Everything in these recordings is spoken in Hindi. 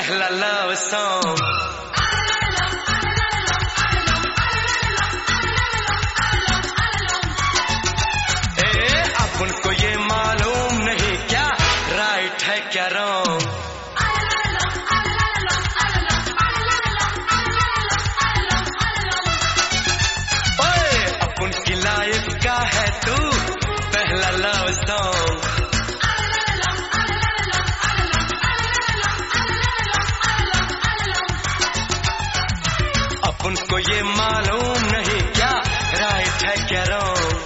पहला लव सॉन्ग। अब उनको ये मालूम नहीं क्या राइट है क्या रॉन्ग। अब उनकी लाइफ का है तू पहला लव सॉन्ग। अब उनको ये मालूम नहीं क्या राइट है क्या रॉन्ग।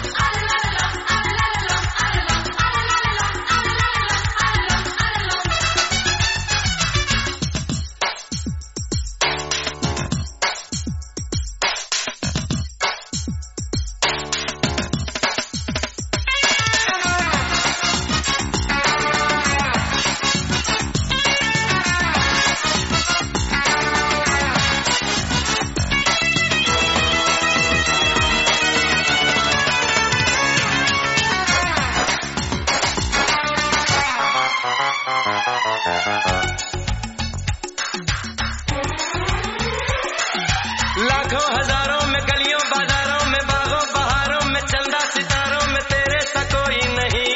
लाखों हजारों में गलियों बाजारों में बागों बहारों में चंदा सितारों में तेरे सा कोई नहीं।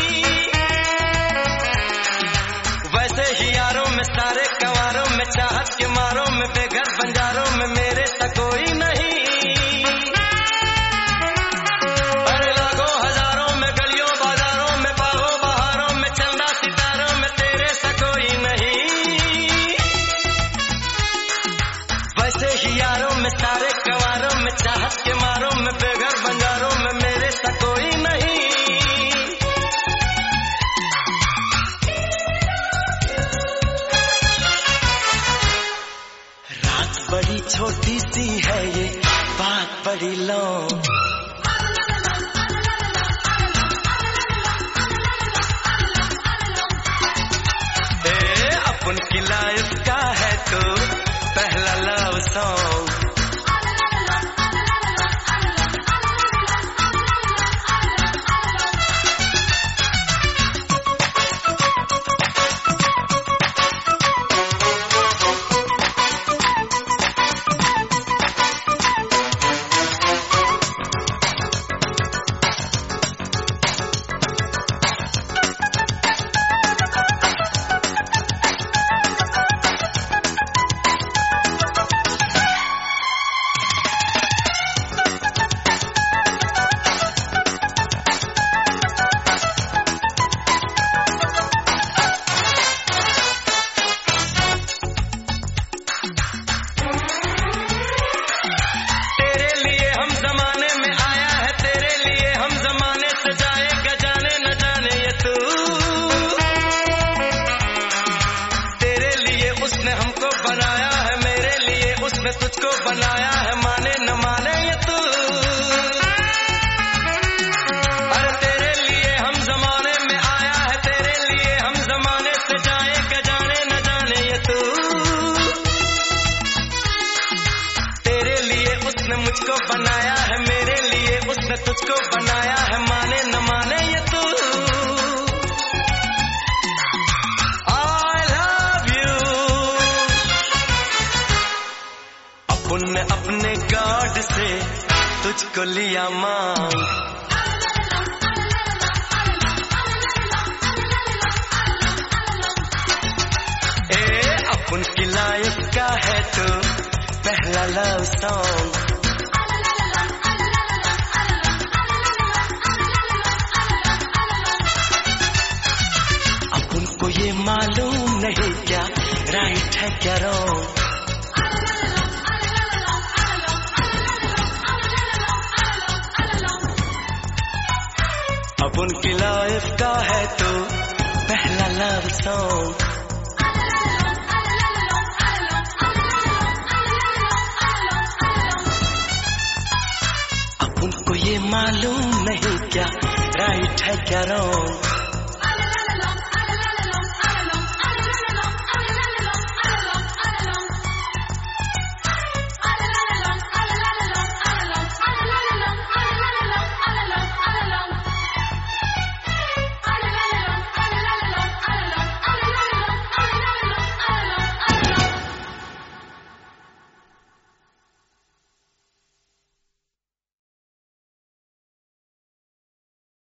वैसे ही यारों में सारे कवारों में चाहत के मारों में बेघर बंजारों में मेरे सा कोई नहीं। अरे लाखों हजारों में गलियों बाजारों में बागों बहारों में चंदा सितारों में तेरे सा कोई नहीं। वैसे ही यारों में सारे कवारों में चाहत के मारों में बेघर बंजारों में मेरे सा कोई नहीं। रात बड़ी छोटी सी है ये बात बड़ी लॉन्ग। अब उनकी लाइफ का है तो पहला लव सॉन्ग। तुझको बनाया है माने न माने ये तू। अरे तेरे लिए हम जमाने में आया है तेरे लिए हम जमाने से जाए क्या जाने न जाने ये तू। तेरे लिए उसने मुझको बनाया है मेरे लिए उसने तुझको बनाया है माने न माने ये तू। उनने अपने गॉड से तुझको लिया मांग। अब उनकी लाइफ का है तो पहला लव सॉन्ग। अब उनको ये मालूम नहीं क्या राइट है क्या रॉन्ग। अब उनकी लाइफ का है तो पहला लव सॉन्ग। अब उनको ये मालूम नहीं क्या राइट है क्या रॉन्ग।